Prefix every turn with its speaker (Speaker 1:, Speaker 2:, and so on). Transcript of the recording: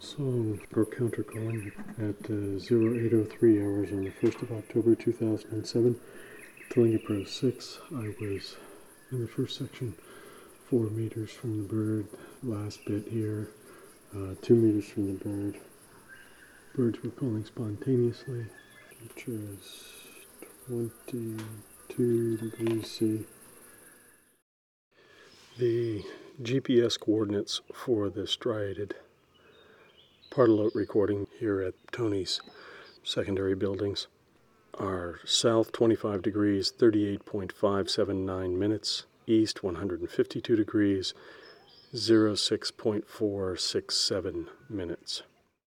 Speaker 1: So, our counter column at 0803 hours on the 1st of October 2007, Telinga Pro 6. I was in the first section, 4 meters from the bird. Last bit here, 2 meters from the bird. Birds were calling spontaneously. Temperature is 22 degrees C. The GPS coordinates for the striated Pardalote recording here at Tony's secondary buildings are south 25 degrees, 38.579 minutes, east 152 degrees, 06.467 minutes.